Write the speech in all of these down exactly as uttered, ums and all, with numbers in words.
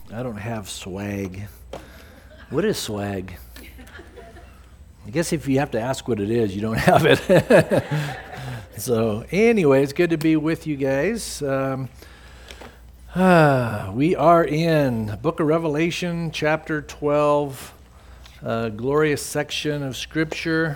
I don't have swag. What is swag? I guess if you have to ask what it is, you don't have it. So anyway, it's good to be with you guys. Um, ah, we are in Book of Revelation, chapter twelve, a glorious section of Scripture.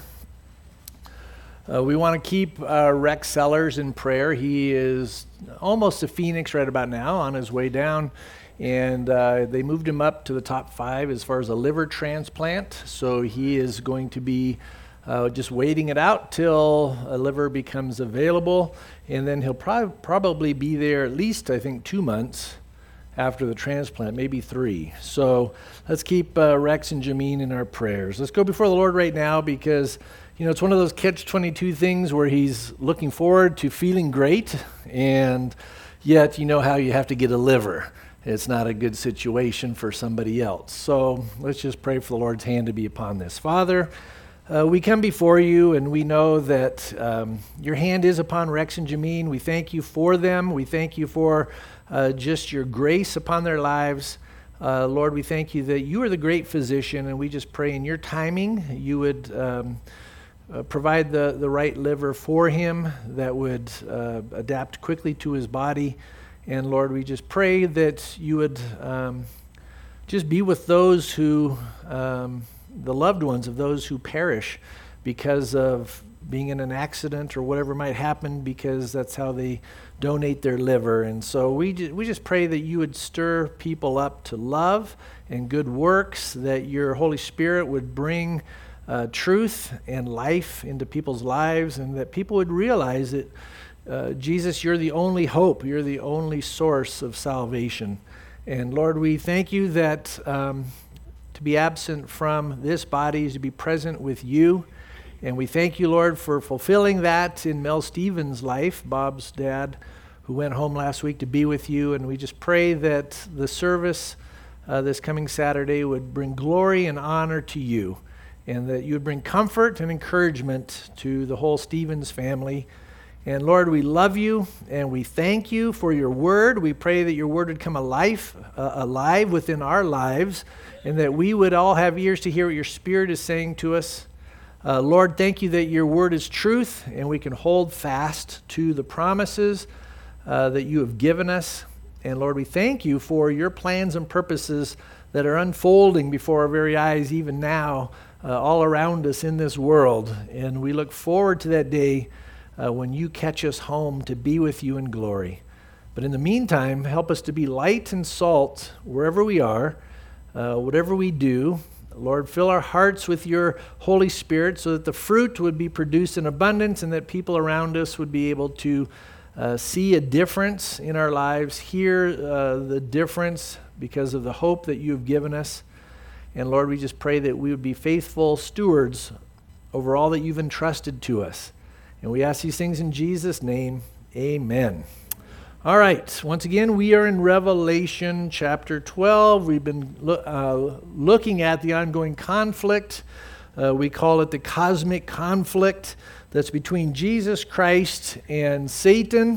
Uh, we want to keep uh, Rex Sellers in prayer. He is almost a phoenix right about now, on his way down. And uh, they moved him up to the top five as far as a liver transplant. So he is going to be uh, just waiting it out till a liver becomes available. And then he'll prob- probably be there at least, I think, two months after the transplant, maybe three. So let's keep uh, Rex and Jameen in our prayers. Let's go before the Lord right now because, you know, it's one of those catch twenty-two things where he's looking forward to feeling great, and yet you know how you have to get a liver. It's not a good situation for somebody else. So let's just pray for the Lord's hand to be upon this. Father, uh, we come before you and we know that um, your hand is upon Rex and Jameen. We thank you for them. We thank you for uh, just your grace upon their lives. Uh, Lord, we thank you that you are the great physician, and we just pray in your timing you would um, uh, provide the, the right liver for him that would uh, adapt quickly to his body. And Lord, we just pray that you would um, just be with those who, um, the loved ones of those who perish because of being in an accident or whatever might happen, because that's how they donate their liver. And so we, ju- we just pray that you would stir people up to love and good works, that your Holy Spirit would bring uh, truth and life into people's lives, and that people would realize that Uh, Jesus, you're the only hope. You're the only source of salvation. And Lord, we thank you that um, to be absent from this body is to be present with you. And we thank you, Lord, for fulfilling that in Mel Stevens' life, Bob's dad, who went home last week to be with you. And we just pray that the service uh, this coming Saturday would bring glory and honor to you, and that you would bring comfort and encouragement to the whole Stevens family. And Lord, we love you and we thank you for your word. We pray that your word would come alive, uh, alive within our lives, and that we would all have ears to hear what your Spirit is saying to us. Uh, Lord, thank you that your word is truth, and we can hold fast to the promises uh, that you have given us. And Lord, we thank you for your plans and purposes that are unfolding before our very eyes, even now, uh, all around us in this world. And we look forward to that day Uh, when you catch us home to be with you in glory. But in the meantime, help us to be light and salt wherever we are, uh, whatever we do. Lord, fill our hearts with your Holy Spirit so that the fruit would be produced in abundance, and that people around us would be able to uh, see a difference in our lives, hear uh, the difference because of the hope that you have given us. And Lord, we just pray that we would be faithful stewards over all that you've entrusted to us. And we ask these things in Jesus' name, amen. All right, once again, we are in Revelation chapter twelve. We've been lo- uh, looking at the ongoing conflict. Uh, we call it the cosmic conflict that's between Jesus Christ and Satan,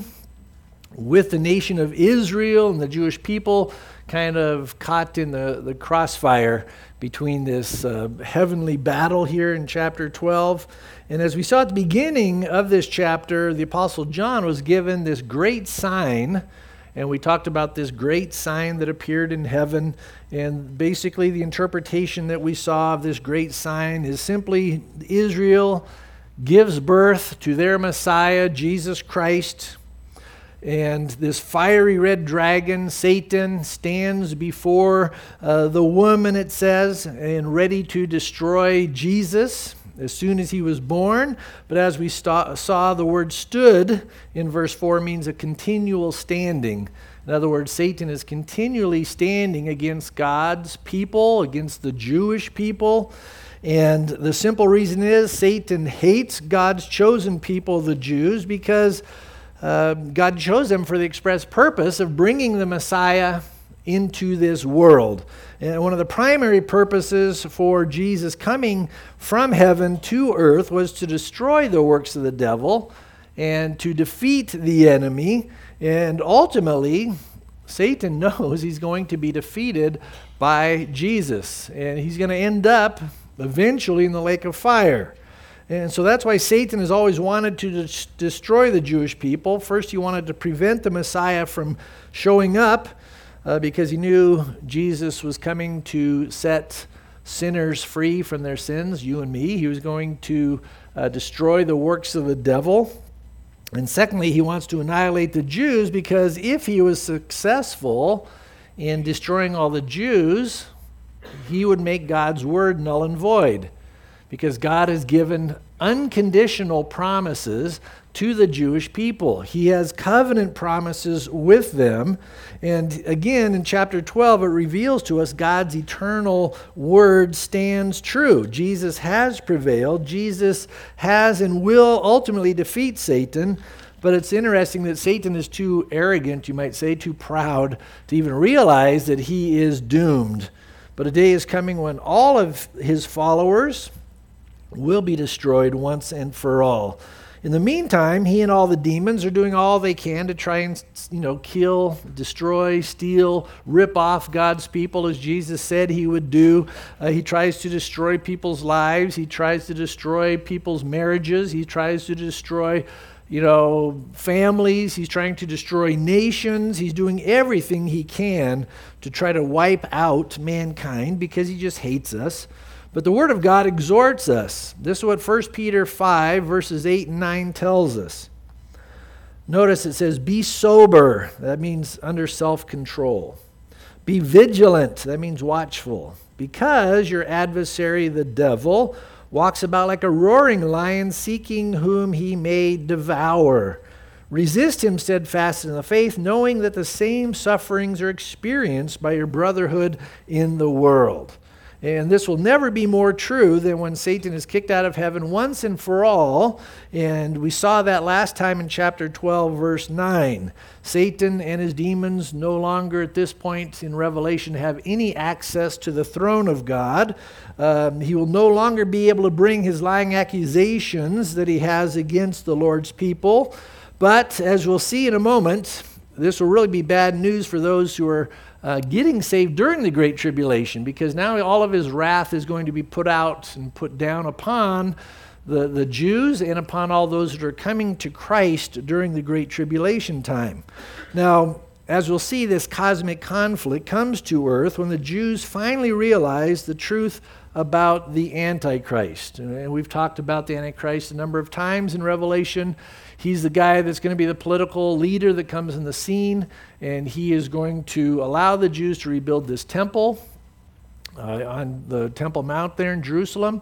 with the nation of Israel and the Jewish people kind of caught in the, the crossfire between this uh, heavenly battle here in chapter twelve. And as we saw at the beginning of this chapter, the Apostle John was given this great sign, and we talked about this great sign that appeared in heaven. And basically the interpretation that we saw of this great sign is simply Israel gives birth to their Messiah, Jesus Christ. And this fiery red dragon, Satan, stands before uh, the woman, it says, and ready to destroy Jesus as soon as he was born. But as we st- saw, the word stood in verse four means a continual standing. In other words, Satan is continually standing against God's people, against the Jewish people. And the simple reason is Satan hates God's chosen people, the Jews, because Uh, God chose them for the express purpose of bringing the Messiah into this world. And one of the primary purposes for Jesus coming from heaven to earth was to destroy the works of the devil and to defeat the enemy and ultimately Satan knows he's going to be defeated by Jesus, and he's going to end up eventually in the lake of fire. And so that's why Satan has always wanted to des- destroy the Jewish people. First, he wanted to prevent the Messiah from showing up uh, because he knew Jesus was coming to set sinners free from their sins, you and me. He was going to uh, destroy the works of the devil. And secondly, he wants to annihilate the Jews because if he was successful in destroying all the Jews, he would make God's word null and void, because God has given unconditional promises to the Jewish people. He has covenant promises with them. And again, in chapter twelve, it reveals to us God's eternal word stands true. Jesus has prevailed. Jesus has and will ultimately defeat Satan. But it's interesting that Satan is too arrogant, you might say, too proud to even realize that he is doomed. But a day is coming when all of his followers will be destroyed once and for all. In the meantime, he and all the demons are doing all they can to try and, you know, kill, destroy, steal, rip off God's people, as Jesus said he would do. Uh, he tries to destroy people's lives. He tries to destroy people's marriages. He tries to destroy, you know, families. He's trying to destroy nations. He's doing everything he can to try to wipe out mankind because he just hates us. But the Word of God exhorts us. This is what First Peter five, verses eight and nine tells us. Notice it says, be sober. That means under self-control. Be vigilant. That means watchful. Because your adversary, the devil, walks about like a roaring lion, seeking whom he may devour. Resist him steadfast in the faith, knowing that the same sufferings are experienced by your brotherhood in the world. And this will never be more true than when Satan is kicked out of heaven once and for all. And we saw that last time in chapter twelve, verse nine. Satan and his demons no longer at this point in Revelation have any access to the throne of God. Um, he will no longer be able to bring his lying accusations that he has against the Lord's people. But as we'll see in a moment, this will really be bad news for those who are Uh, getting saved during the Great Tribulation, because now all of his wrath is going to be put out and put down upon the, the Jews and upon all those that are coming to Christ during the Great Tribulation time. Now, as we'll see, this cosmic conflict comes to earth when the Jews finally realize the truth about the Antichrist. And we've talked about the Antichrist a number of times in Revelation. He's the guy that's going to be the political leader that comes in the scene, and he is going to allow the Jews to rebuild this temple uh, on the Temple Mount there in Jerusalem.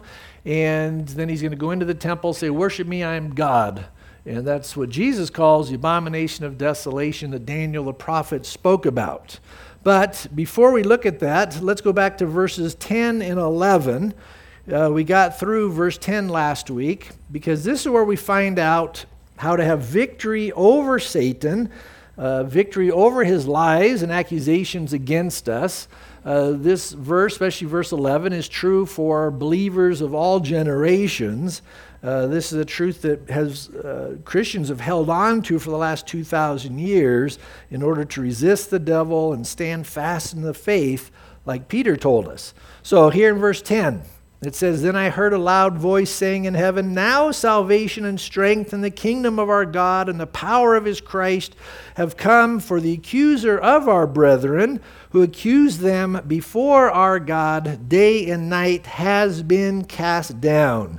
And then he's going to go into the temple, say, worship me, I am God. And that's what Jesus calls the abomination of desolation that Daniel the prophet spoke about. But before we look at that, let's go back to verses ten and eleven. Uh, we got through verse ten last week, because this is where we find out how to have victory over Satan, uh, victory over his lies and accusations against us. Uh, this verse, especially verse eleven, is true for believers of all generations. Uh, this is a truth that has uh, Christians have held on to for the last two thousand years in order to resist the devil and stand fast in the faith, like Peter told us. So here in verse ten, it says, then I heard a loud voice saying in heaven, now salvation and strength and the kingdom of our God and the power of his Christ have come, for the accuser of our brethren, who accused them before our God day and night, has been cast down.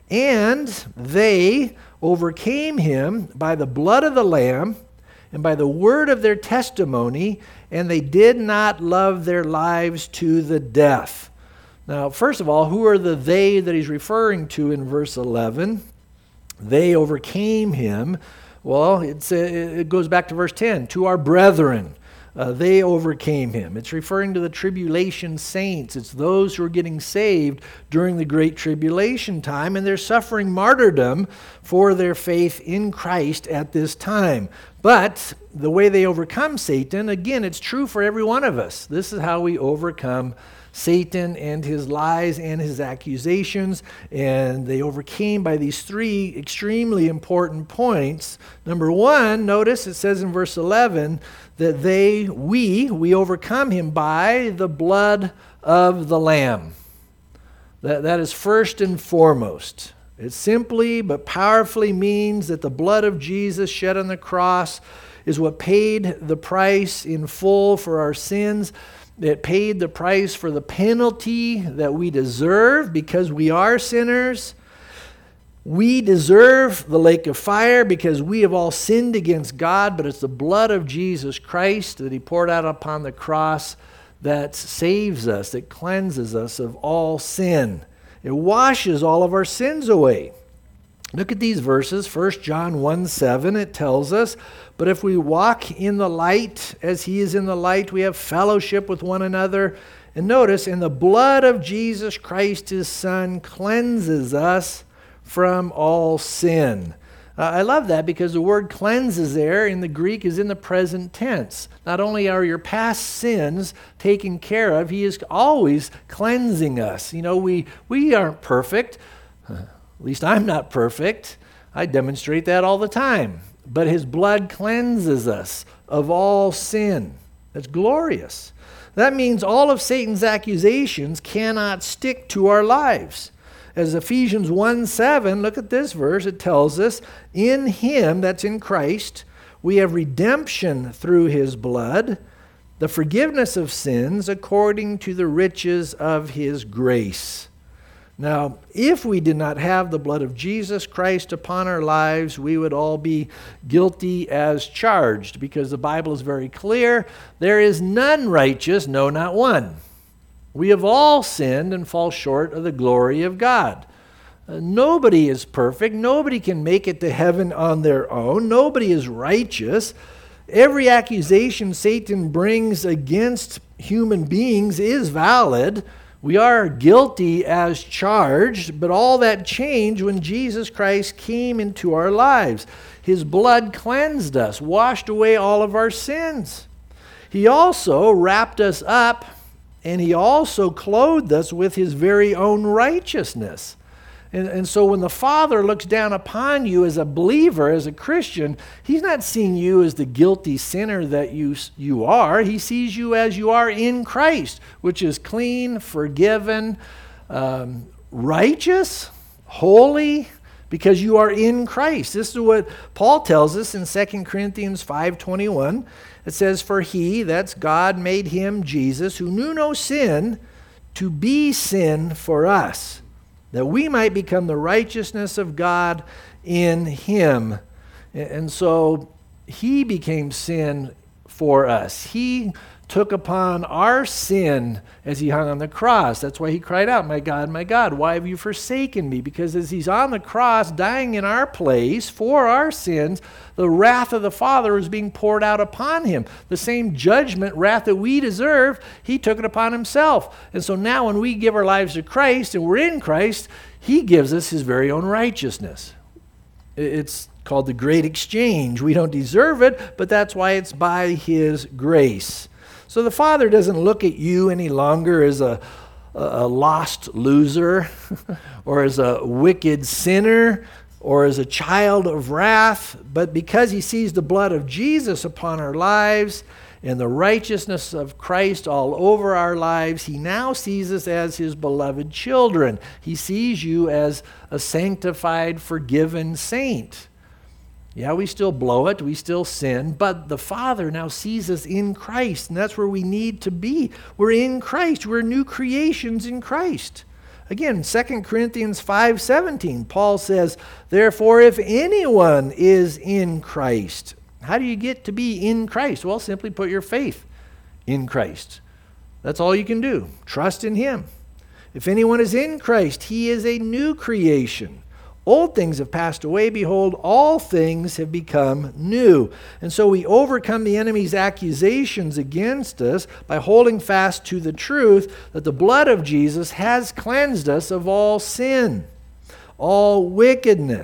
And they overcame him by the blood of the Lamb and by the word of their testimony, and they did not love their lives to the death. Now, first of all, who are the they that he's referring to in verse eleven? They overcame him. Well, it's, it goes back to verse ten, to our brethren. Uh, they overcame him. It's referring to the tribulation saints. It's those who are getting saved during the Great Tribulation time, and they're suffering martyrdom for their faith in Christ at this time. But the way they overcome Satan, again, it's true for every one of us. This is how we overcome Satan and his lies and his accusations. And they overcame by these three extremely important points. Number one, notice it says in verse eleven that they, we, we overcome him by the blood of the Lamb. That, that is first and foremost. It simply but powerfully means that the blood of Jesus shed on the cross is what paid the price in full for our sins. It paid the price for the penalty that we deserve because we are sinners. We deserve the lake of fire because we have all sinned against God, but it's the blood of Jesus Christ that he poured out upon the cross that saves us, that cleanses us of all sin. It washes all of our sins away. Look at these verses. First John one seven, it tells us, but if we walk in the light as he is in the light, we have fellowship with one another. And notice, and the blood of Jesus Christ, his Son, cleanses us from all sin. Uh, I love that because the word cleanses there in the Greek is in the present tense. Not only are your past sins taken care of, he is always cleansing us. You know, we, we aren't perfect. At least I'm not perfect. I demonstrate that all the time. But his blood cleanses us of all sin. That's glorious. That means all of Satan's accusations cannot stick to our lives. As Ephesians one seven, look at this verse, it tells us, in him, that's in Christ, we have redemption through his blood, the forgiveness of sins according to the riches of his grace. Now, if we did not have the blood of Jesus Christ upon our lives, we would all be guilty as charged, because the Bible is very clear. There is none righteous, no, not one. We have all sinned and fall short of the glory of God. Uh, nobody is perfect. Nobody can make it to heaven on their own. Nobody is righteous. Every accusation Satan brings against human beings is valid. We are guilty as charged, but all that changed when Jesus Christ came into our lives. His blood cleansed us, washed away all of our sins. He also wrapped us up, and he also clothed us with his very own righteousness. And, and so when the Father looks down upon you as a believer, as a Christian, he's not seeing you as the guilty sinner that you, you are. He sees you as you are in Christ, which is clean, forgiven, um, righteous, holy, because you are in Christ. This is what Paul tells us in Second Corinthians five twenty-one. It says, for he, that's God, made him, Jesus, who knew no sin, to be sin for us, that we might become the righteousness of God in him. And so he became sin for us. He took upon our sin as he hung on the cross. That's why he cried out, my God, my God, why have you forsaken me? Because as he's on the cross, dying in our place for our sins, the wrath of the Father was being poured out upon him. The same judgment, wrath that we deserve, he took it upon himself. And so now when we give our lives to Christ and we're in Christ, he gives us his very own righteousness. It's called the great exchange. We don't deserve it, but that's why it's by his grace. So the Father doesn't look at you any longer as a, a lost loser or as a wicked sinner or as a child of wrath, but because he sees the blood of Jesus upon our lives and the righteousness of Christ all over our lives, he now sees us as his beloved children. He sees you as a sanctified, forgiven saint. Yeah, we still blow it, we still sin, but the Father now sees us in Christ, and that's where we need to be. We're in Christ. We're new creations in Christ. Again, Second Corinthians five seventeen, Paul says, therefore, if anyone is in Christ. How do you get to be in Christ? Well, simply put your faith in Christ. That's all you can do. Trust in him. If anyone is in Christ, he is a new creation. Old things have passed away. Behold, all things have become new. And so we overcome the enemy's accusations against us by holding fast to the truth that the blood of Jesus has cleansed us of all sin, all wickedness.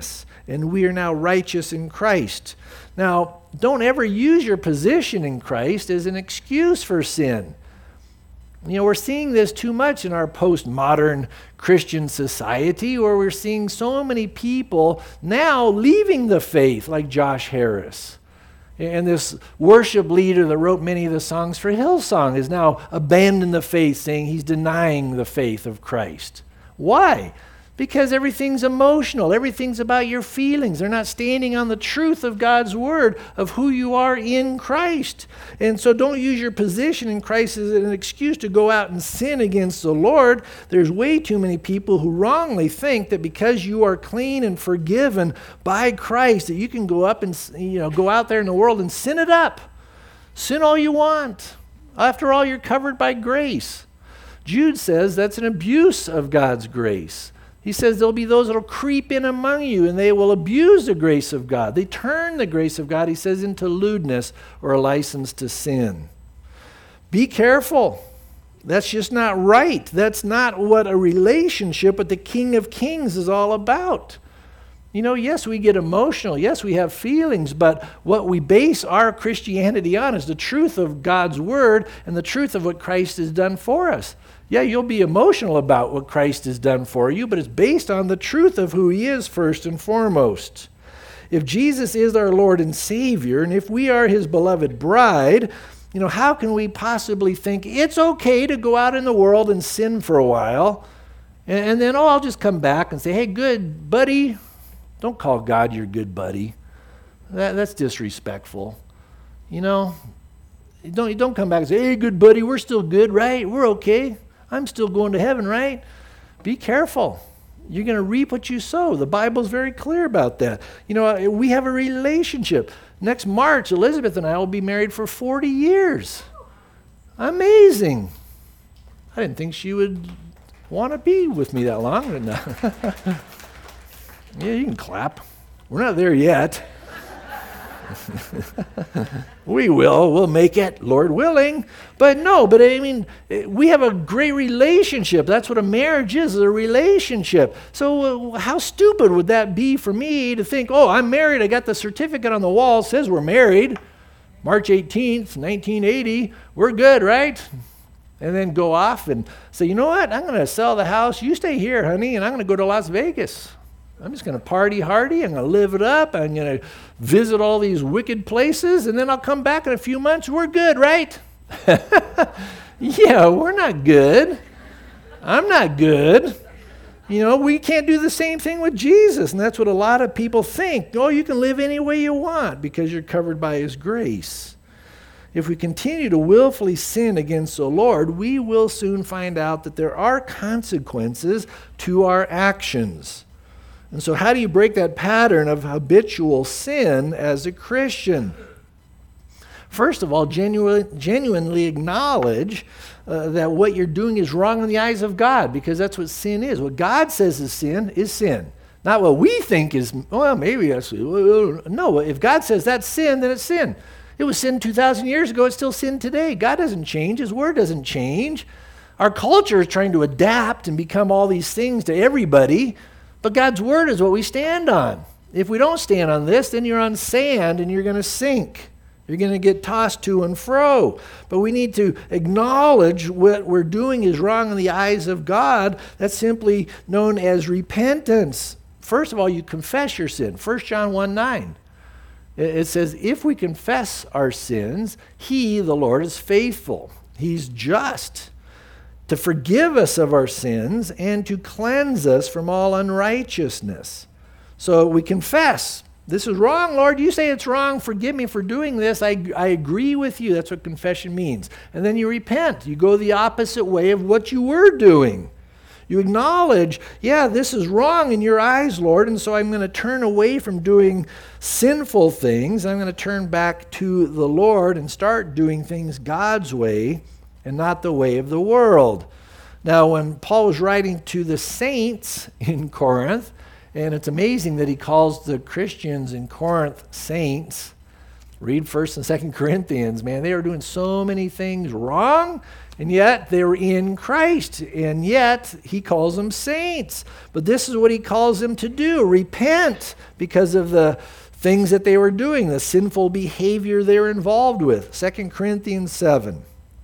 and we are now righteous in Christ. Now, don't ever use your position in Christ as an excuse for sin. You know, we're seeing this too much in our postmodern Christian society, where we're seeing so many people now leaving the faith, like Josh Harris. And this worship leader that wrote many of the songs for Hillsong has now abandoned the faith, saying he's denying the faith of Christ. Why? Because everything's emotional. Everything's about your feelings. They're not standing on the truth of God's word of who you are in Christ. And so don't use your position in Christ as an excuse to go out and sin against the Lord. There's way too many people who wrongly think that because you are clean and forgiven by Christ, that you can go up and, you know, go out there in the world and sin it up. Sin all you want. After all, you're covered by grace. Jude says that's an abuse of God's grace. He says there'll be those that will creep in among you and they will abuse the grace of God. They turn the grace of God, he says, into lewdness or a license to sin. Be careful. That's just not right. That's not what a relationship with the King of Kings is all about. You know, yes, we get emotional. Yes, we have feelings, but what we base our Christianity on is the truth of God's word and the truth of what Christ has done for us. Yeah, you'll be emotional about what Christ has done for you, but it's based on the truth of who he is first and foremost. If Jesus is our Lord and Savior, and if we are his beloved bride, you know, how can we possibly think it's okay to go out in the world and sin for a while, and, and then, oh, I'll just come back and say, hey, good buddy. Don't call God your good buddy. That, that's disrespectful. You know, don't, don't come back and say, hey, good buddy, we're still good, right? We're okay. I'm still going to heaven, right? Be careful. You're going to reap what you sow. The Bible's very clear about that. You know, we have a relationship. Next March, Elizabeth and I will be married for forty years. Amazing. I didn't think she would want to be with me that long. Yeah, you can clap. We're not there yet. We will. We'll make it, Lord willing. But no, but I mean, we have a great relationship. That's what a marriage is, is a relationship. So uh, how stupid would that be for me to think, oh, I'm married. I got the certificate on the wall. It says we're married. March eighteenth, nineteen eighty. We're good, right? And then go off and say, you know what? I'm going to sell the house. You stay here, honey, and I'm going to go to Las Vegas. I'm just going to party hardy. I'm going to live it up. I'm going to visit all these wicked places, and then I'll come back in a few months. We're good, right? Yeah, we're not good. I'm not good. You know, we can't do the same thing with Jesus, and that's what a lot of people think. Oh, you can live any way you want because you're covered by his grace. If we continue to willfully sin against the Lord, we will soon find out that there are consequences to our actions. And so how do you break that pattern of habitual sin as a Christian? First of all, genuinely, genuinely acknowledge uh, that what you're doing is wrong in the eyes of God, because that's what sin is. What God says is sin is sin. Not what we think is, well, maybe that's, no, if God says that's sin, then it's sin. It was sin two thousand years ago, it's still sin today. God doesn't change, his word doesn't change. Our culture is trying to adapt and become all these things to everybody, but God's word is what we stand on. If we don't stand on this, then you're on sand and you're going to sink. You're going to get tossed to and fro. But we need to acknowledge what we're doing is wrong in the eyes of God. That's simply known as repentance. First of all, you confess your sin. First John one nine. It says, if we confess our sins, he, the Lord, is faithful. He's just to forgive us of our sins and to cleanse us from all unrighteousness. So we confess, this is wrong, Lord. You say it's wrong. Forgive me for doing this. I, I agree with you. That's what confession means. And then you repent. You go the opposite way of what you were doing. You acknowledge, yeah, this is wrong in your eyes, Lord, and so I'm going to turn away from doing sinful things. I'm going to turn back to the Lord and start doing things God's way and not the way of the world. Now, when Paul was writing to the saints in Corinth, and it's amazing that he calls the Christians in Corinth saints. Read First and Second Corinthians, man. They are doing so many things wrong, And yet they were in Christ, and yet he calls them saints. But this is what he calls them to do: repent because of the things that they were doing, the sinful behavior they were involved with. Second Corinthians seven,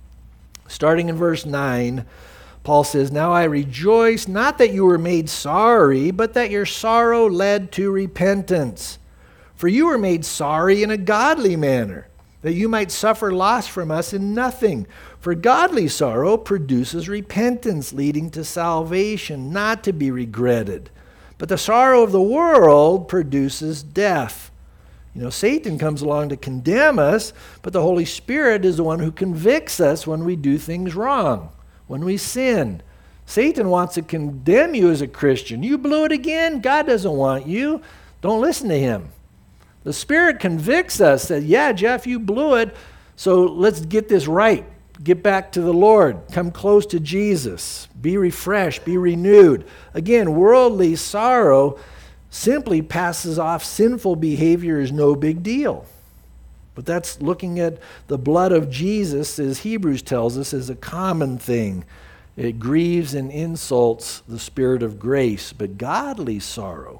starting in verse nine, Paul says, "Now I rejoice, not that you were made sorry, but that your sorrow led to repentance. For you were made sorry in a godly manner, that you might suffer loss from us in nothing. For godly sorrow produces repentance, leading to salvation, not to be regretted. But the sorrow of the world produces death." You know, Satan comes along to condemn us, but the Holy Spirit is the one who convicts us when we do things wrong, when we sin. Satan wants to condemn you as a Christian. You blew it again. God doesn't want you. Don't listen to him. The Spirit convicts us that, yeah, Jeff, you blew it, so let's get this right. Get back to the Lord. Come close to Jesus. Be refreshed. Be renewed. Again, worldly sorrow simply passes off sinful behavior as no big deal. But that's looking at the blood of Jesus, as Hebrews tells us, as a common thing. It grieves and insults the Spirit of grace. But godly sorrow,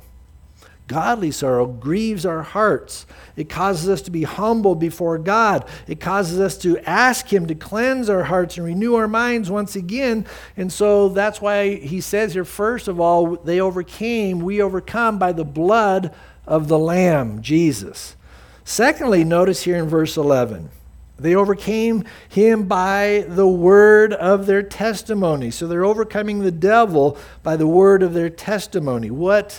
Godly sorrow grieves our hearts. It causes us to be humble before God. It causes us to ask him to cleanse our hearts and renew our minds once again. And so that's why he says here, first of all, they overcame, we overcome by the blood of the Lamb, Jesus. Secondly, notice here in verse eleven, they overcame him by the word of their testimony. So they're overcoming the devil by the word of their testimony. What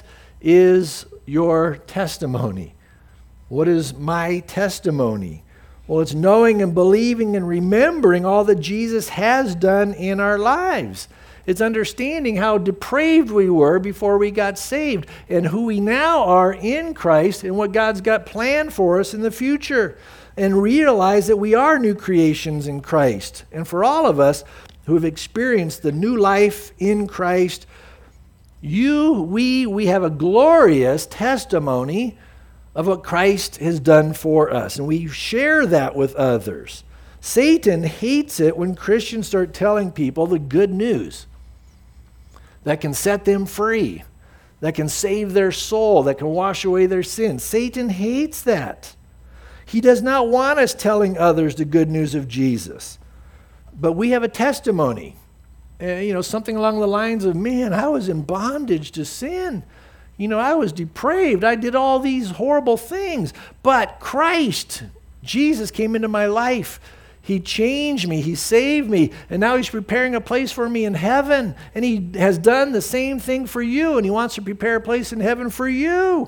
is your testimony? What is my testimony? Well, it's knowing and believing and remembering all that Jesus has done in our lives. It's understanding how depraved we were before we got saved and who we now are in Christ and what God's got planned for us in the future. And realize that we are new creations in Christ. And for all of us who have experienced the new life in Christ, You, we, we have a glorious testimony of what Christ has done for us, and we share that with others. Satan hates it when Christians start telling people the good news that can set them free, that can save their soul, that can wash away their sins. Satan hates that. He does not want us telling others the good news of Jesus, but we have a testimony. Uh, you know, something along the lines of, man, I was in bondage to sin. You know, I was depraved. I did all these horrible things. But Christ, Jesus, came into my life. He changed me. He saved me. And now he's preparing a place for me in heaven. And he has done the same thing for you. And he wants to prepare a place in heaven for you.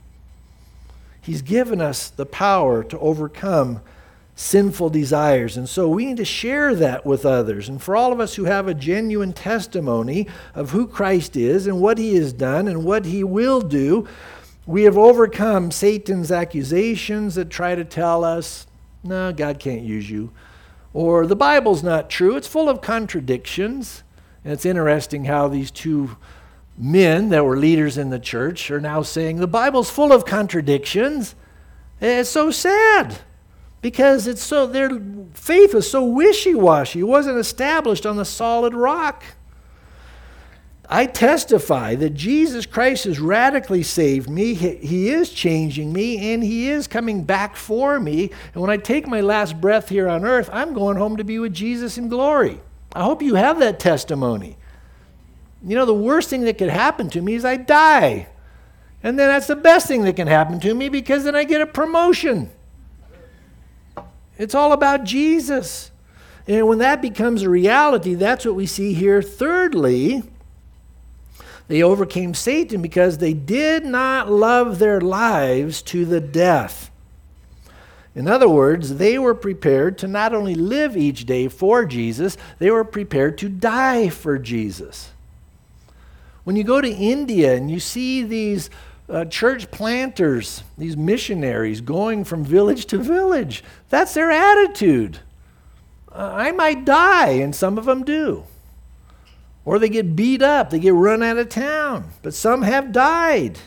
He's given us the power to overcome sinful desires. And so we need to share that with others. And for all of us who have a genuine testimony of who Christ is and what he has done and what he will do, we have overcome Satan's accusations that try to tell us, no, God can't use you. Or the Bible's not true. It's full of contradictions. And it's interesting how these two men that were leaders in the church are now saying the Bible's full of contradictions. And it's so sad. Because it's so their faith was so wishy-washy. It wasn't established on the solid rock. I testify that Jesus Christ has radically saved me. He, he is changing me, and he is coming back for me. And when I take my last breath here on earth, I'm going home to be with Jesus in glory. I hope you have that testimony. You know, the worst thing that could happen to me is I die. And then that's the best thing that can happen to me, because then I get a promotion. It's all about Jesus. And when that becomes a reality, that's what we see here. Thirdly, they overcame Satan because they did not love their lives to the death. In other words, they were prepared to not only live each day for Jesus, they were prepared to die for Jesus. When you go to India and you see these Uh, church planters, these missionaries going from village to village, that's their attitude. Uh, I might die, and some of them do. Or they get beat up, they get run out of town, but some have died.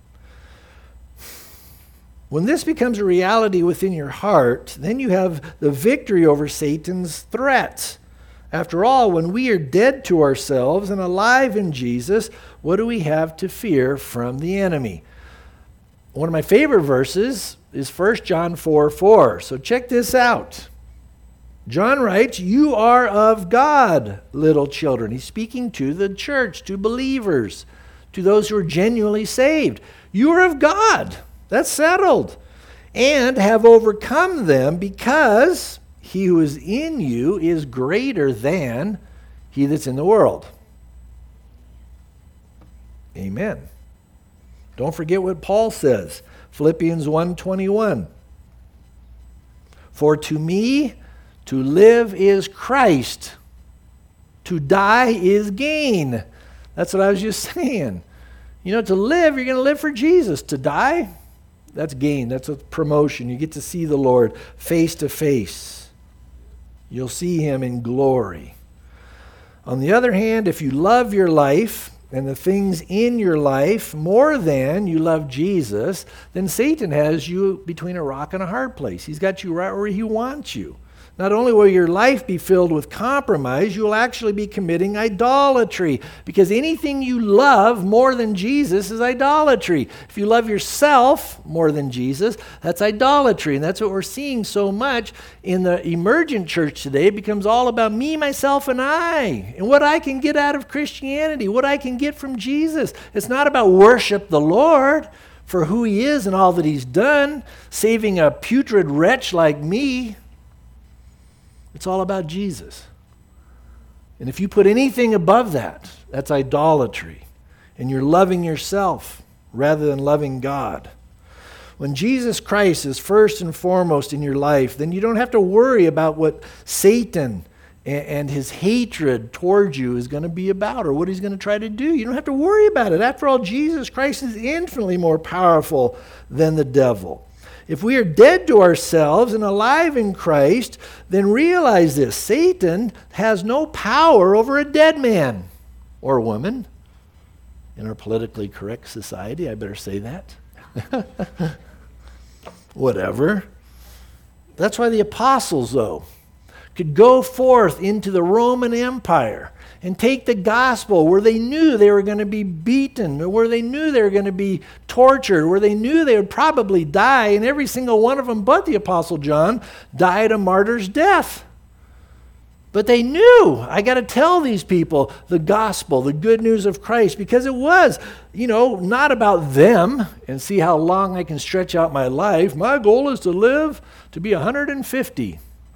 When this becomes a reality within your heart, then you have the victory over Satan's threats. After all, when we are dead to ourselves and alive in Jesus, what do we have to fear from the enemy? One of my favorite verses is First John four four. So check this out. John writes, "You are of God, little children." He's speaking to the church, to believers, to those who are genuinely saved. You are of God. That's settled. And have overcome them, because he who is in you is greater than he that's in the world. Amen. Don't forget what Paul says. Philippians one twenty-one. For to me, to live is Christ. To die is gain. That's what I was just saying. You know, to live, you're going to live for Jesus. To die, that's gain. That's a promotion. You get to see the Lord face to face. You'll see him in glory. On the other hand, if you love your life and the things in your life more than you love Jesus, then Satan has you between a rock and a hard place. He's got you right where he wants you. Not only will your life be filled with compromise, you'll actually be committing idolatry, because anything you love more than Jesus is idolatry. If you love yourself more than Jesus, that's idolatry. And that's what we're seeing so much in the emergent church today. It becomes all about me, myself, and I, and what I can get out of Christianity, what I can get from Jesus. It's not about worship the Lord for who he is and all that he's done, saving a putrid wretch like me. It's all about Jesus. And if you put anything above that, that's idolatry. And you're loving yourself rather than loving God. When Jesus Christ is first and foremost in your life, then you don't have to worry about what Satan and his hatred towards you is going to be about, or what he's going to try to do. You don't have to worry about it. After all, Jesus Christ is infinitely more powerful than the devil. If we are dead to ourselves and alive in Christ, then realize this: Satan has no power over a dead man or woman. In our politically correct society, I better say that. Whatever. That's why the apostles, though, could go forth into the Roman Empire and take the gospel where they knew they were going to be beaten, or where they knew they were going to be tortured, where they knew they would probably die, and every single one of them but the Apostle John died a martyr's death. But they knew, I got to tell these people the gospel, the good news of Christ, because it was, you know, not about them and see how long I can stretch out my life. My goal is to live to be one hundred fifty.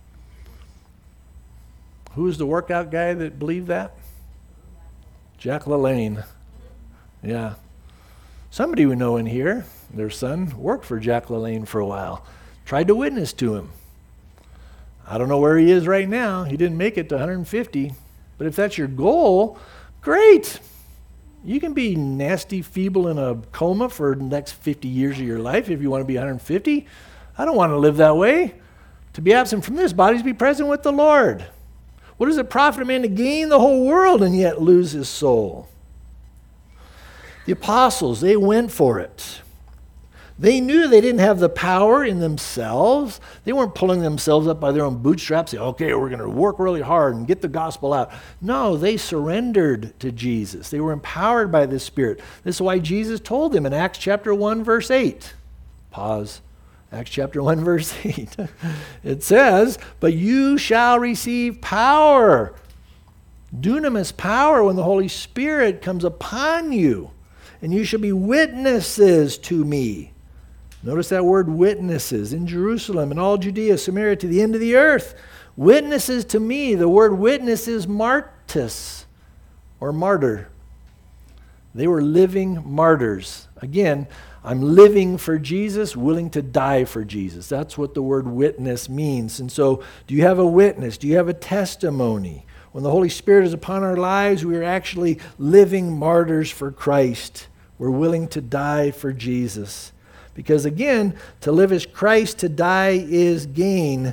Who's the workout guy that believed that? Jack LaLanne. Yeah. Somebody we know in here, their son, worked for Jack LaLanne for a while. Tried to witness to him. I don't know where he is right now. He didn't make it to one hundred fifty. But if that's your goal, great. You can be nasty, feeble, in a coma for the next fifty years of your life if you want to be one hundred fifty. I don't want to live that way. To be absent from this body is to be present with the Lord. What does it profit a man to gain the whole world and yet lose his soul? The apostles, they went for it. They knew they didn't have the power in themselves. They weren't pulling themselves up by their own bootstraps, saying, okay, we're going to work really hard and get the gospel out. No, they surrendered to Jesus. They were empowered by the Spirit. This is why Jesus told them in Acts chapter one, verse eight. Pause. Acts chapter one, verse eight. It says, but you shall receive power. Dunamis power, when the Holy Spirit comes upon you. And you shall be witnesses to me. Notice that word witnesses. In Jerusalem and all Judea, Samaria, to the end of the earth. Witnesses to me. The word witness is martyrs, or martyr. They were living martyrs. Again, I'm living for Jesus, willing to die for Jesus. That's what the word witness means. And so, do you have a witness? Do you have a testimony? When the Holy Spirit is upon our lives, we are actually living martyrs for Christ. We're willing to die for Jesus. Because again, to live is Christ, to die is gain.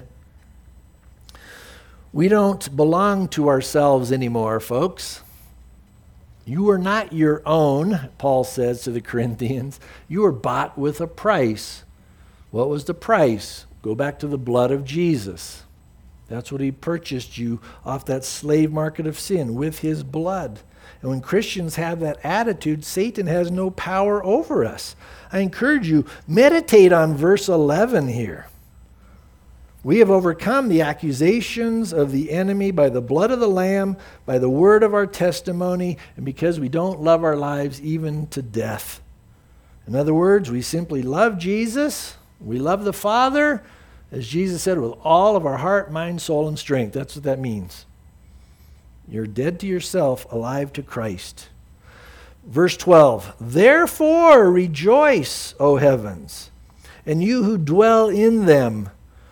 We don't belong to ourselves anymore, folks. You are not your own, Paul says to the Corinthians. You are bought with a price. What was the price? Go back to the blood of Jesus. That's what he purchased you off that slave market of sin, with his blood. And when Christians have that attitude, Satan has no power over us. I encourage you, meditate on verse eleven here. We have overcome the accusations of the enemy by the blood of the Lamb, by the word of our testimony, and because we don't love our lives even to death. In other words, we simply love Jesus, we love the Father, as Jesus said, with all of our heart, mind, soul, and strength. That's what that means. You're dead to yourself, alive to Christ. Verse twelve, therefore rejoice, O heavens, and you who dwell in them.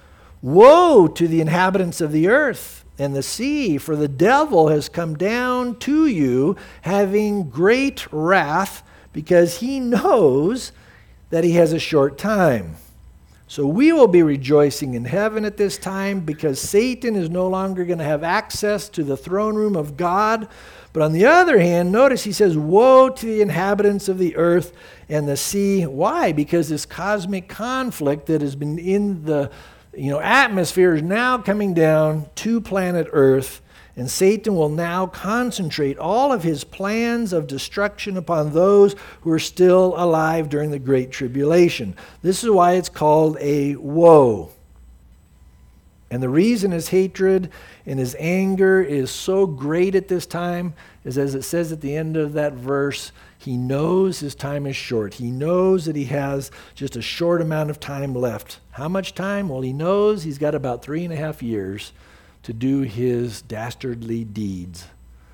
Woe to the inhabitants of the earth and the sea, for the devil has come down to you, having great wrath, because he knows that he has a short time. So we will be rejoicing in heaven at this time, because Satan is no longer going to have access to the throne room of God. But on the other hand, notice he says, woe to the inhabitants of the earth and the sea. Why? Because this cosmic conflict that has been in the you know, atmosphere is now coming down to planet Earth, and Satan will now concentrate all of his plans of destruction upon those who are still alive during the Great Tribulation. This is why it's called a woe. And the reason his hatred and his anger is so great at this time is, as it says at the end of that verse, he knows his time is short. He knows that he has just a short amount of time left. How much time? Well, he knows he's got about three and a half years to do his dastardly deeds.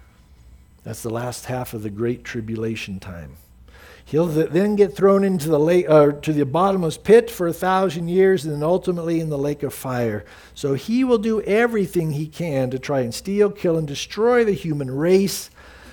That's the last half of the Great Tribulation time. He'll th- then get thrown into the lake, uh, to the bottomless pit for a thousand years, and then ultimately in the lake of fire. So he will do everything he can to try and steal, kill, and destroy the human race,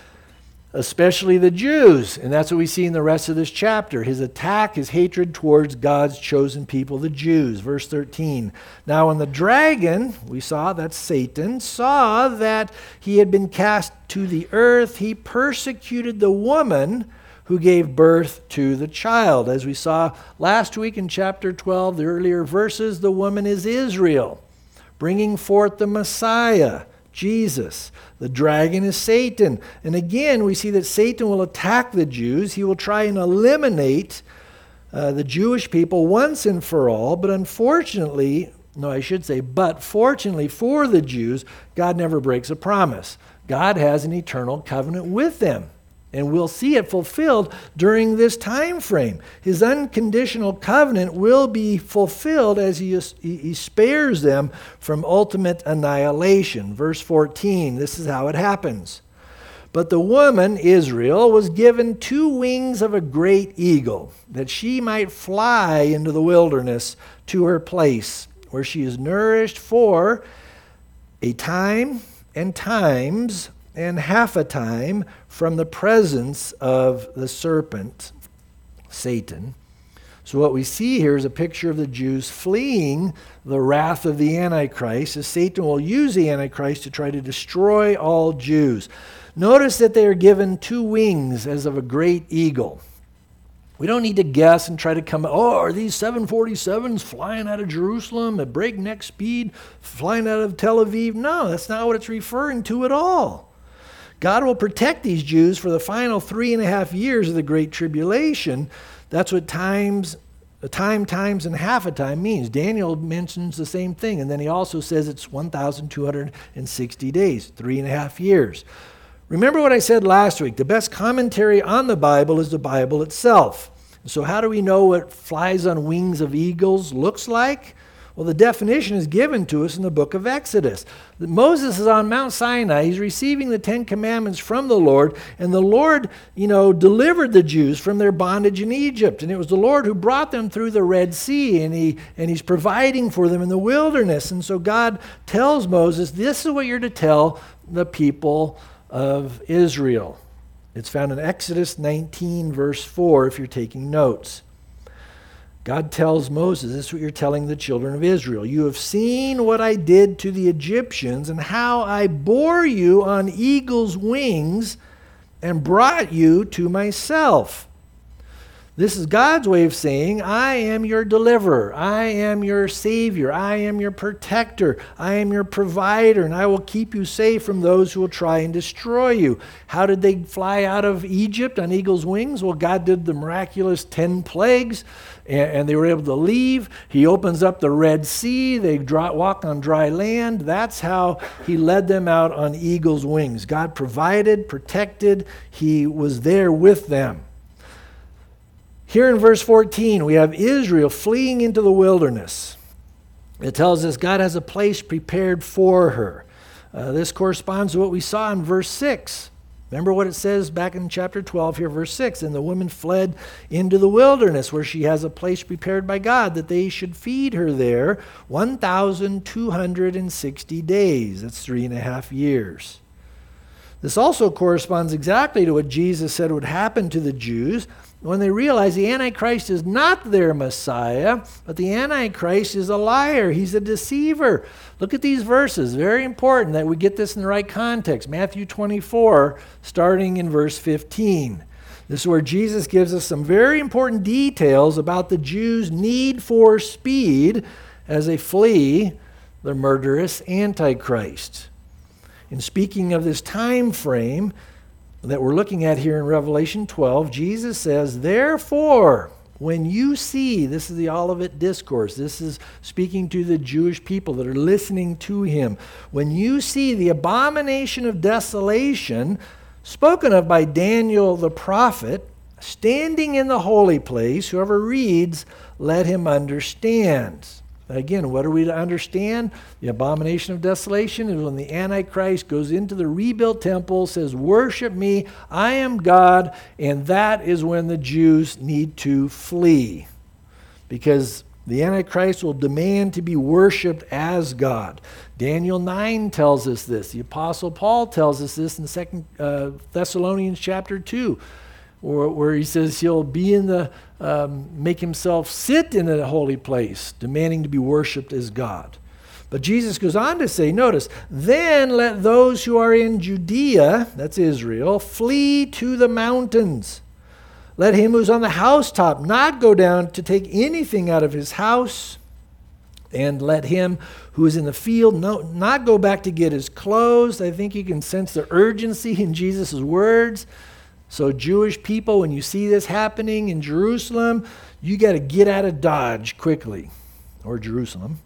especially the Jews. And that's what we see in the rest of this chapter. His attack, his hatred towards God's chosen people, the Jews. Verse thirteen. Now when the dragon, we saw, that's Satan, saw that he had been cast to the earth, he persecuted the woman who gave birth to the child. As we saw last week in chapter twelve, the earlier verses, the woman is Israel, bringing forth the Messiah, Jesus. The dragon is Satan. And again, we see that Satan will attack the Jews. He will try and eliminate uh, the Jewish people once and for all. But unfortunately, no, I should say, but fortunately for the Jews, God never breaks a promise. God has an eternal covenant with them. And we'll see it fulfilled during this time frame. His unconditional covenant will be fulfilled as he, he spares them from ultimate annihilation. Verse fourteen, this is how it happens. But the woman, Israel, was given two wings of a great eagle, that she might fly into the wilderness to her place, where she is nourished for a time and times and half a time from the presence of the serpent, Satan. So what we see here is a picture of the Jews fleeing the wrath of the Antichrist, as Satan will use the Antichrist to try to destroy all Jews. Notice that they are given two wings as of a great eagle. We don't need to guess and try to come, oh, are these seven forty-sevens flying out of Jerusalem at breakneck speed, flying out of Tel Aviv? No, that's not what it's referring to at all. God will protect these Jews for the final three and a half years of the Great Tribulation. That's what times, a time, times, and half a time means. Daniel mentions the same thing, and then he also says it's one thousand two hundred sixty days, three and a half years. Remember what I said last week. The best commentary on the Bible is the Bible itself. So how do we know what flies on wings of eagles looks like? Well, the definition is given to us in the book of Exodus. Moses is on Mount Sinai. He's receiving the Ten Commandments from the Lord, and the Lord, you know, delivered the Jews from their bondage in Egypt. And it was the Lord who brought them through the Red Sea, and he and he's providing for them in the wilderness. And so God tells Moses, this is what you're to tell the people of Israel. It's found in Exodus nineteen, verse four, if you're taking notes. God tells Moses, this is what you're telling the children of Israel. You have seen what I did to the Egyptians and how I bore you on eagle's wings and brought you to myself. This is God's way of saying, I am your deliverer. I am your savior. I am your protector. I am your provider, and I will keep you safe from those who will try and destroy you. How did they fly out of Egypt on eagle's wings? Well, God did the miraculous ten plagues, and, and they were able to leave. He opens up the Red Sea. They dry, walk on dry land. That's how he led them out on eagle's wings. God provided, protected. He was there with them. Here in verse fourteen, we have Israel fleeing into the wilderness. It tells us God has a place prepared for her. Uh, this corresponds to what we saw in verse six. Remember what it says back in chapter twelve here, verse six. And the woman fled into the wilderness where she has a place prepared by God that they should feed her there one thousand two hundred sixty days. That's three and a half years. This also corresponds exactly to what Jesus said would happen to the Jews when they realize the Antichrist is not their Messiah, but the Antichrist is a liar. He's a deceiver. Look at these verses. Very important that we get this in the right context. Matthew twenty-four, starting in verse fifteen. This is where Jesus gives us some very important details about the Jews' need for speed as they flee the murderous Antichrist. In speaking of this time frame that we're looking at here in Revelation twelve, Jesus says, therefore, when you see, this is the Olivet Discourse, this is speaking to the Jewish people that are listening to him, when you see the abomination of desolation spoken of by Daniel the prophet, standing in the holy place, whoever reads, let him understand. Again, what are we to understand? The abomination of desolation is when the Antichrist goes into the rebuilt temple, says, worship me, I am God, and that is when the Jews need to flee. Because the Antichrist will demand to be worshiped as God. Daniel nine tells us this. The Apostle Paul tells us this in Second uh, Thessalonians chapter two. Or where he says he'll be in the, um, make himself sit in a holy place, demanding to be worshiped as God. But Jesus goes on to say, notice, then let those who are in Judea, that's Israel, flee to the mountains. Let him who's on the housetop not go down to take anything out of his house. And let him who is in the field no, not go back to get his clothes. I think you can sense the urgency in Jesus' words. So Jewish people, when you see this happening in Jerusalem, you got to get out of Dodge quickly, or Jerusalem.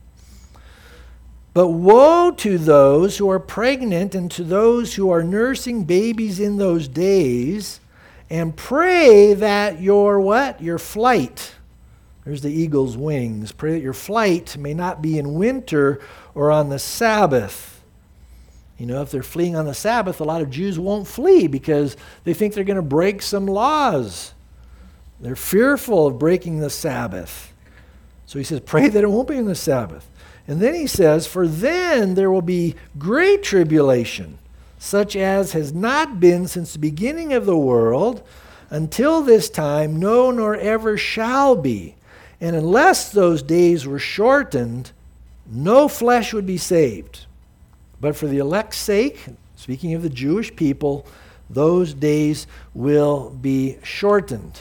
But woe to those who are pregnant and to those who are nursing babies in those days, and pray that your what? Your flight, there's the eagle's wings, pray that your flight may not be in winter or on the Sabbath. You know, if they're fleeing on the Sabbath, a lot of Jews won't flee because they think they're going to break some laws. They're fearful of breaking the Sabbath. So he says, pray that it won't be on the Sabbath. And then he says, for then there will be great tribulation, such as has not been since the beginning of the world, until this time, no, nor ever shall be. And unless those days were shortened, no flesh would be saved. But for the elect's sake, speaking of the Jewish people, those days will be shortened.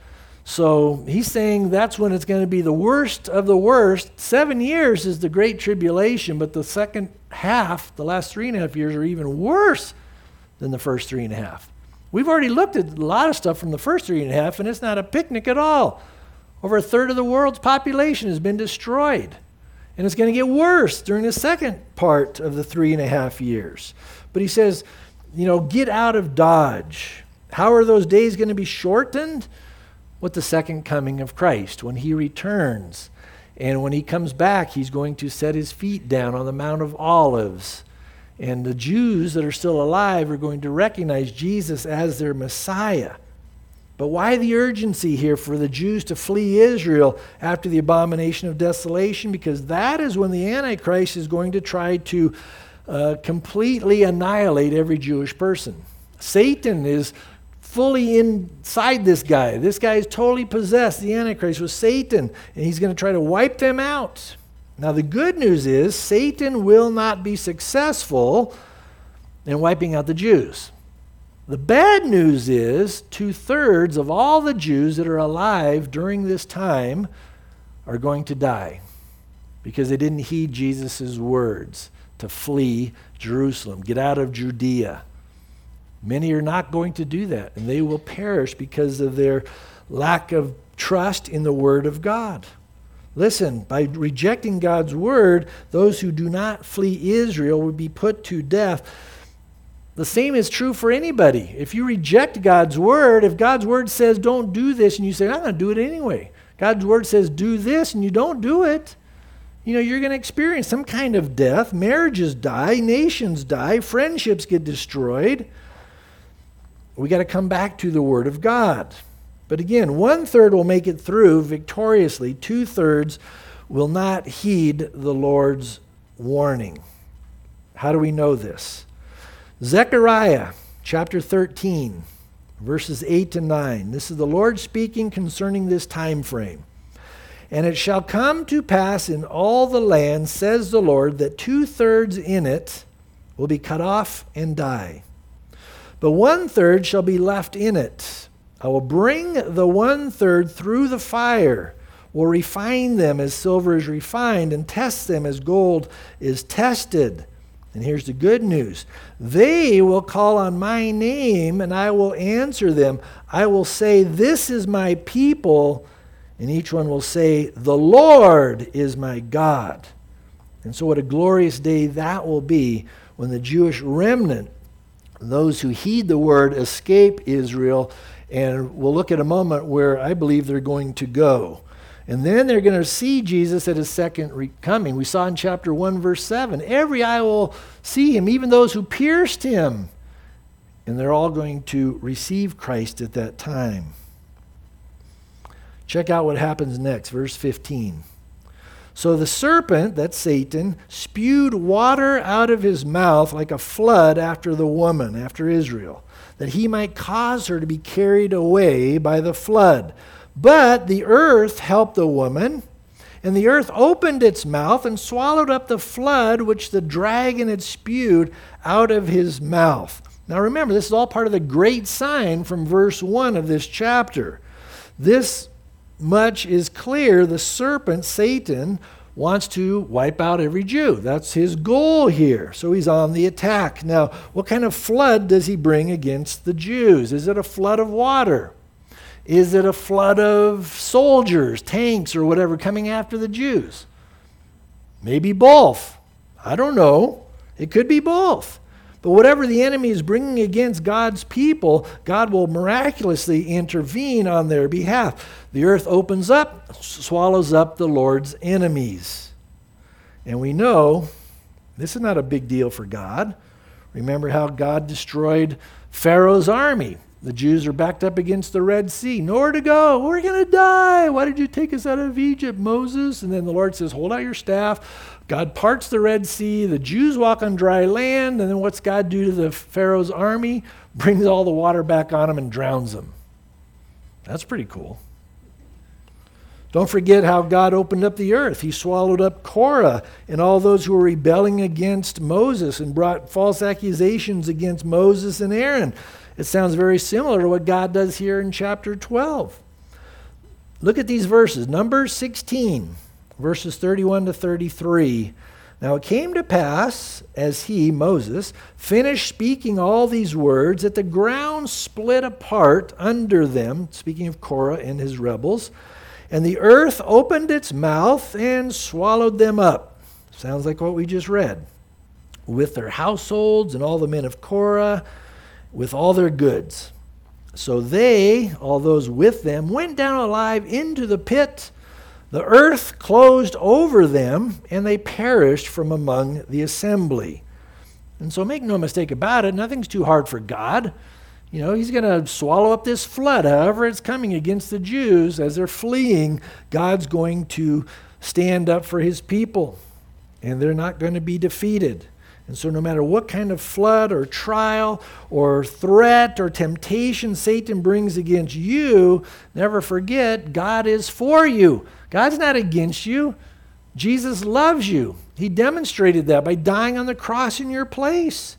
So he's saying that's when it's going to be the worst of the worst. Seven years is the Great Tribulation, but the second half, the last three and a half years, are even worse than the first three and a half. We've already looked at a lot of stuff from the first three and a half, and it's not a picnic at all. Over a third of the world's population has been destroyed. And it's going to get worse during the second part of the three and a half years. But he says, you know, get out of Dodge. How are those days going to be shortened? With the second coming of Christ, when he returns. And when he comes back, he's going to set his feet down on the Mount of Olives. And the Jews that are still alive are going to recognize Jesus as their Messiah. But why the urgency here for the Jews to flee Israel after the abomination of desolation? Because that is when the Antichrist is going to try to uh, completely annihilate every Jewish person. Satan is fully inside this guy. This guy is totally possessed, the Antichrist, with Satan, and he's going to try to wipe them out. Now the good news is Satan will not be successful in wiping out the Jews. The bad news is two-thirds of all the Jews that are alive during this time are going to die because they didn't heed Jesus' words to flee Jerusalem, get out of Judea. Many are not going to do that, and they will perish because of their lack of trust in the Word of God. Listen, by rejecting God's Word, those who do not flee Israel will be put to death. The same is true for anybody. If you reject God's Word, if God's Word says don't do this, and you say, I'm going to do it anyway. God's Word says do this, and you don't do it, you know, you're going to experience some kind of death. Marriages die, nations die, friendships get destroyed. We got to come back to the Word of God. But again, one-third will make it through victoriously. Two-thirds will not heed the Lord's warning. How do we know this? Zechariah chapter thirteen, verses eight to nine. This is the Lord speaking concerning this time frame. And it shall come to pass in all the land, says the Lord, that two-thirds in it will be cut off and die. But one-third shall be left in it. I will bring the one-third through the fire, will refine them as silver is refined, and test them as gold is tested. And here's the good news. They will call on my name, and I will answer them. I will say, this is my people, and each one will say, the Lord is my God. And so what a glorious day that will be when the Jewish remnant, those who heed the word, escape Israel. And we'll look at a moment where I believe they're going to go. And then they're going to see Jesus at his second re- coming. We saw in chapter one, verse seven, every eye will see him, even those who pierced him. And they're all going to receive Christ at that time. Check out what happens next, verse fifteen. So the serpent, that's Satan, spewed water out of his mouth like a flood after the woman, after Israel, that he might cause her to be carried away by the flood. But the earth helped the woman, and the earth opened its mouth and swallowed up the flood which the dragon had spewed out of his mouth. Now remember, this is all part of the great sign from verse one of this chapter. This much is clear. The serpent, Satan, wants to wipe out every Jew. That's his goal here. So he's on the attack. Now, what kind of flood does he bring against the Jews? Is it a flood of water? Is it a flood of soldiers, tanks, or whatever coming after the Jews? Maybe both. I don't know. It could be both. But whatever the enemy is bringing against God's people, God will miraculously intervene on their behalf. The earth opens up, swallows up the Lord's enemies. And we know this is not a big deal for God. Remember how God destroyed Pharaoh's army. The Jews are backed up against the Red Sea. Nowhere to go. We're going to die. Why did you take us out of Egypt, Moses? And then the Lord says, hold out your staff. God parts the Red Sea. The Jews walk on dry land. And then what's God do to the Pharaoh's army? Brings all the water back on them and drowns them. That's pretty cool. Don't forget how God opened up the earth. He swallowed up Korah and all those who were rebelling against Moses and brought false accusations against Moses and Aaron. It sounds very similar to what God does here in chapter twelve. Look at these verses. Numbers sixteen, verses thirty-one to thirty-three. Now it came to pass, as he, Moses, finished speaking all these words, that the ground split apart under them, speaking of Korah and his rebels, and the earth opened its mouth and swallowed them up. Sounds like what we just read. With their households and all the men of Korah, with all their goods. So they, all those with them, went down alive into the pit. The earth closed over them, and they perished from among the assembly. And so make no mistake about it, nothing's too hard for God. You know, he's going to swallow up this flood, however it's coming against the Jews. As they're fleeing, God's going to stand up for his people, and they're not going to be defeated. And so no matter what kind of flood or trial or threat or temptation Satan brings against you, never forget, God is for you. God's not against you. Jesus loves you. He demonstrated that by dying on the cross in your place.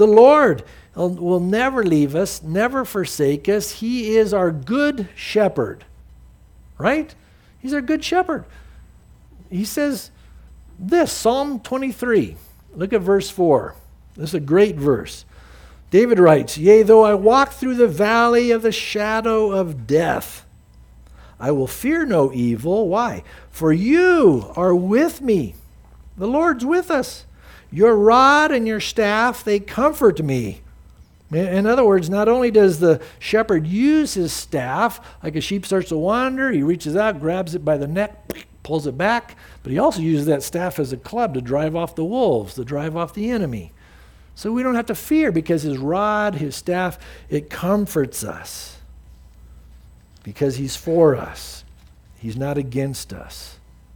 The Lord will never leave us, never forsake us. He is our good shepherd, right? He's our good shepherd. He says this, Psalm twenty-three. Look at verse four. This is a great verse. David writes, "Yea, though I walk through the valley of the shadow of death, I will fear no evil." Why? "For you are with me." The Lord's with us. "Your rod and your staff, they comfort me." In other words, not only does the shepherd use his staff, like a sheep starts to wander, he reaches out, grabs it by the neck, pulls it back, but he also uses that staff as a club to drive off the wolves, to drive off the enemy. So we don't have to fear because his rod, his staff, it comforts us. Because he's for us. He's not against us.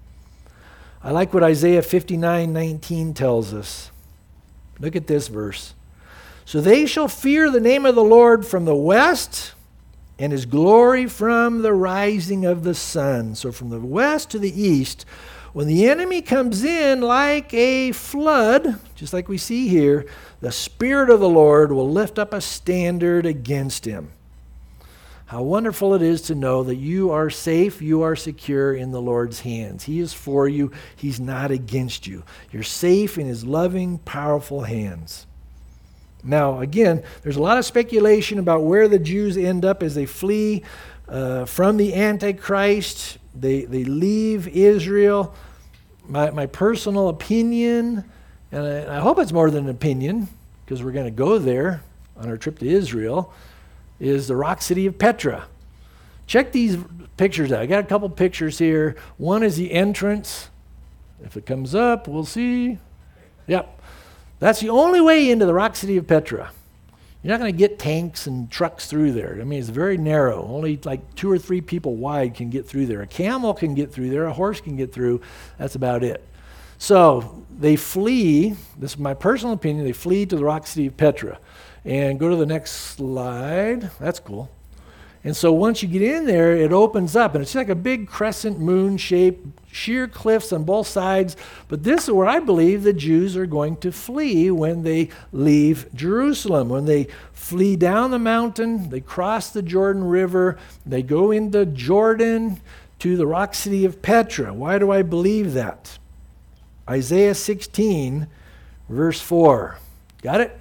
I like what Isaiah fifty-nine nineteen tells us. Look at this verse. "So they shall fear the name of the Lord from the west, and his glory from the rising of the sun." So from the west to the east, when the enemy comes in like a flood, just like we see here, the Spirit of the Lord will lift up a standard against him. How wonderful it is to know that you are safe, you are secure in the Lord's hands. He is for you, he's not against you. You're safe in his loving, powerful hands. Now, again, there's a lot of speculation about where the Jews end up as they flee uh, from the Antichrist. They, they leave Israel. My, my personal opinion, and I, I hope it's more than an opinion, because we're going to go there on our trip to Israel, is the rock city of Petra. Check these pictures out. I got a couple pictures here. One is the entrance. If it comes up, we'll see. Yep. That's the only way into the rock city of Petra. You're not going to get tanks and trucks through there. I mean, it's very narrow. Only like two or three people wide can get through there. A camel can get through there. A horse can get through. That's about it. So they flee. This is my personal opinion. They flee to the rock city of Petra. And go to the next slide. That's cool. And so once you get in there, it opens up. And it's like a big crescent moon shape, sheer cliffs on both sides. But this is where I believe the Jews are going to flee when they leave Jerusalem. When they flee down the mountain, they cross the Jordan River, they go into Jordan to the rock city of Petra. Why do I believe that? Isaiah sixteen, verse four. Got it?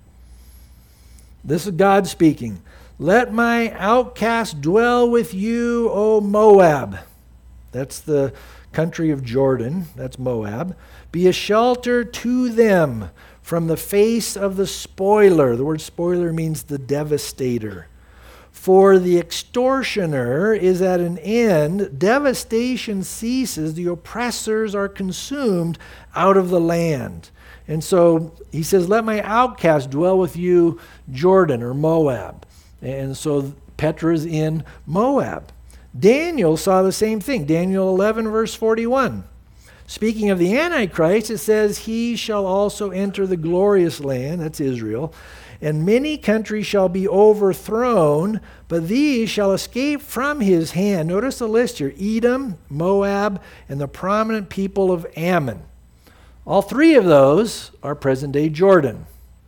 This is God speaking. "Let my outcast dwell with you, O Moab." That's the country of Jordan. That's Moab. "Be a shelter to them from the face of the spoiler." The word spoiler means the devastator. "For the extortioner is at an end. Devastation ceases. The oppressors are consumed out of the land." And so he says, "Let my outcast dwell with you, Jordan," or Moab. And so Petra is in Moab. Daniel saw the same thing. Daniel eleven, verse forty-one. Speaking of the Antichrist, it says, "He shall also enter the glorious land," that's Israel, "and many countries shall be overthrown, but these shall escape from his hand." Notice the list here: Edom, Moab, and the prominent people of Ammon. All three of those are present-day Jordan.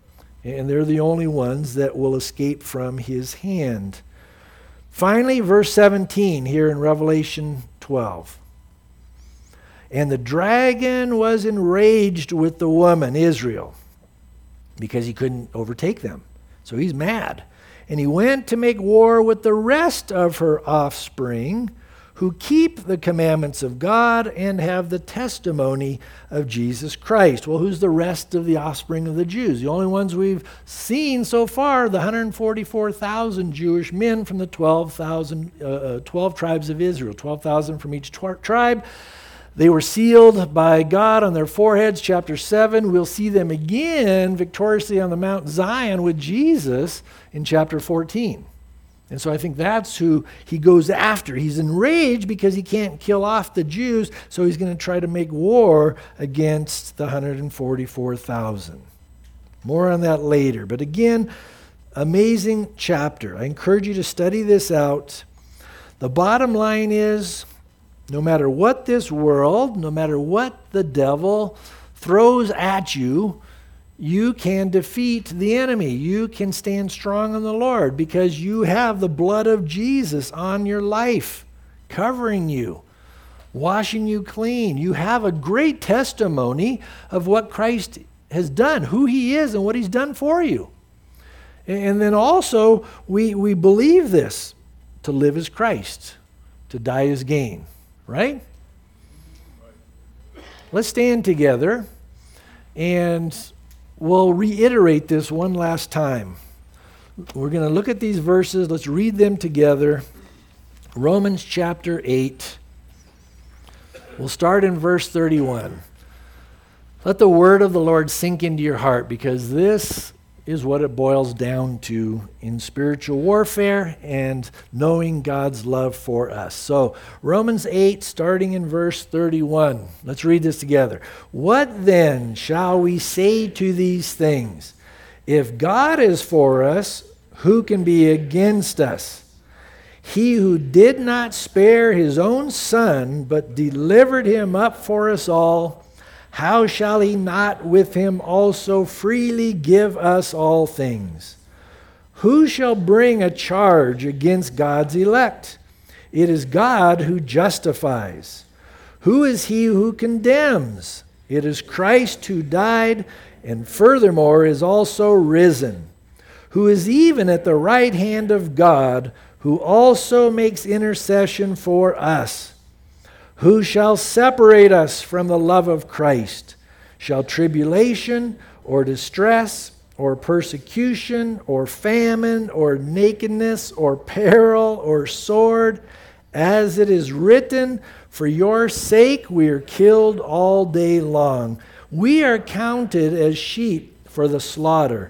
And they're the only ones that will escape from his hand. Finally, verse seventeen here in Revelation twelve. "And the dragon was enraged with the woman," Israel, because he couldn't overtake them. So he's mad. "And he went to make war with the rest of her offspring, who keep the commandments of God and have the testimony of Jesus Christ." Well, who's the rest of the offspring of the Jews? The only ones we've seen so far, the one hundred forty-four thousand Jewish men from the twelve thousand, uh, uh, twelve tribes of Israel, twelve thousand from each tw- tribe. They were sealed by God on their foreheads, chapter seven. We'll see them again victoriously on the Mount Zion with Jesus in chapter fourteen. And so I think that's who he goes after. He's enraged because he can't kill off the Jews, so he's going to try to make war against the one hundred forty-four thousand. More on that later. But again, amazing chapter. I encourage you to study this out. The bottom line is, no matter what this world, no matter what the devil throws at you, you can defeat the enemy. You can stand strong in the Lord because you have the blood of Jesus on your life, covering you, washing you clean. You have a great testimony of what Christ has done, who he is and what he's done for you. And then also, we, we believe this. To live is Christ, to die is gain, right? Let's stand together and we'll reiterate this one last time. We're going to look at these verses. Let's read them together. Romans chapter eight. We'll start in verse thirty-one. Let the word of the Lord sink into your heart, because this is what it boils down to in spiritual warfare and knowing God's love for us. So, Romans eight, starting in verse thirty-one. Let's read this together. What then shall we say to these things? If God is for us, who can be against us? He who did not spare his own son, but delivered him up for us all, how shall he not with him also freely give us all things? Who shall bring a charge against God's elect? It is God who justifies. Who is he who condemns? It is Christ who died, and furthermore is also risen, who is even at the right hand of God, who also makes intercession for us. Who shall separate us from the love of Christ? Shall tribulation or distress or persecution or famine or nakedness or peril or sword? As it is written, for your sake we are killed all day long. We are counted as sheep for the slaughter.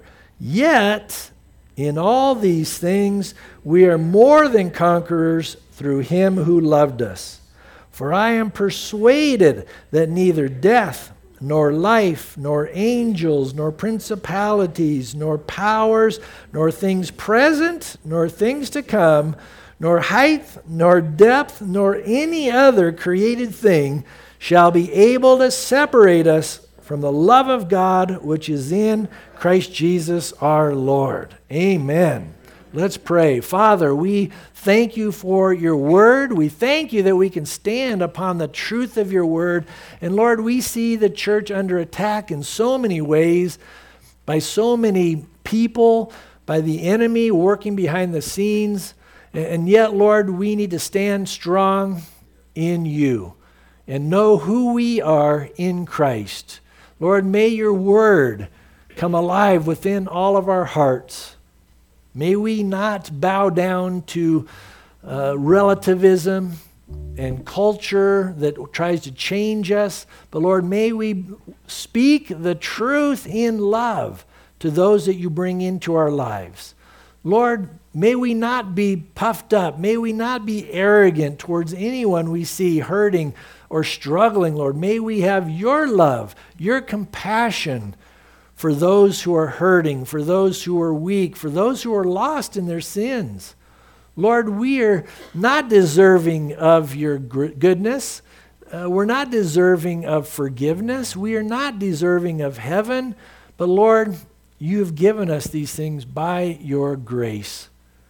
Yet in all these things we are more than conquerors through him who loved us. For I am persuaded that neither death, nor life, nor angels, nor principalities, nor powers, nor things present, nor things to come, nor height, nor depth, nor any other created thing shall be able to separate us from the love of God which is in Christ Jesus our Lord. Amen. Let's pray. Father, we thank you for your word. We thank you that we can stand upon the truth of your word. And Lord, we see the church under attack in so many ways, by so many people, by the enemy working behind the scenes. And yet, Lord, we need to stand strong in you and know who we are in Christ. Lord, may your word come alive within all of our hearts. May we not bow down to uh, relativism and culture that tries to change us, but Lord, may we speak the truth in love to those that you bring into our lives. Lord, may we not be puffed up. May we not be arrogant towards anyone we see hurting or struggling, Lord. May we have your love, your compassion for those who are hurting, for those who are weak, for those who are lost in their sins. Lord, we are not deserving of your goodness. Uh, we're not deserving of forgiveness. We are not deserving of heaven. But Lord, you've given us these things by your grace.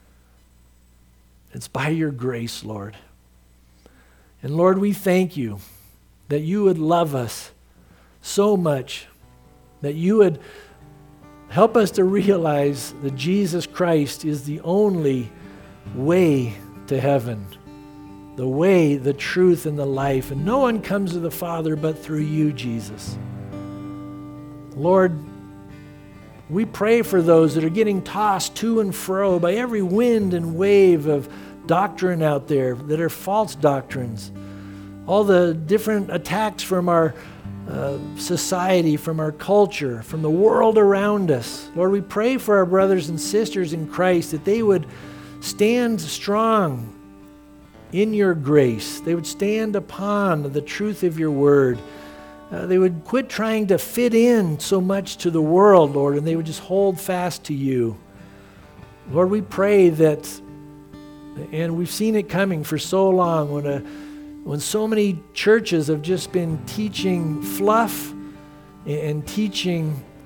It's by your grace, Lord. And Lord, we thank you that you would love us so much, that you would help us to realize that Jesus Christ is the only way to heaven, the way, the truth, and the life. And no one comes to the Father but through you, Jesus. Lord, we pray for those that are getting tossed to and fro by every wind and wave of doctrine out there that are false doctrines. All the different attacks from our uh, society, from our culture, from the world around us. Lord, we pray for our brothers and sisters in Christ that they would stand strong in your grace. They would stand upon the truth of your word. Uh, they would quit trying to fit in so much to the world, Lord, and they would just hold fast to you. Lord, we pray that, and we've seen it coming for so long, when a, when so many churches have just been teaching fluff and teaching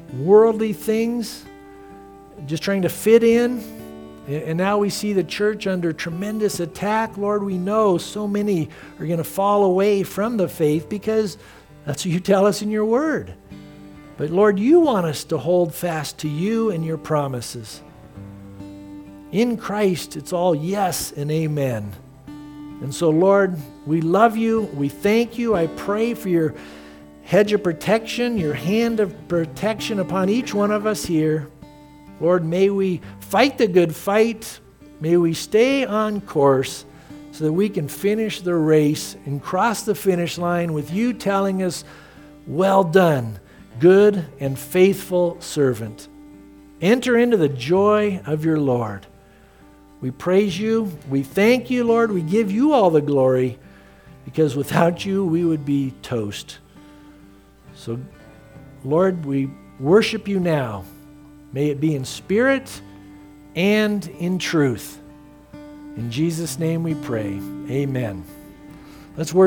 worldly things, just trying to fit in. And now we see the church under tremendous attack. Lord, we know so many are going to fall away from the faith because that's what you tell us in your word. But Lord, you want us to hold fast to you and your promises. In Christ, it's all yes and amen. And so, Lord, we love you. We thank you. I pray for your hedge of protection, your hand of protection upon each one of us here. Lord, may we fight the good fight. May we stay on course so that we can finish the race and cross the finish line with you telling us, well done, good and faithful servant. Enter into the joy of your Lord. We praise you. We thank you, Lord. We give you all the glory because without you, we would be toast. So, Lord, we worship you now. May it be in spirit and in truth. In Jesus' name we pray. Amen. Let's worship.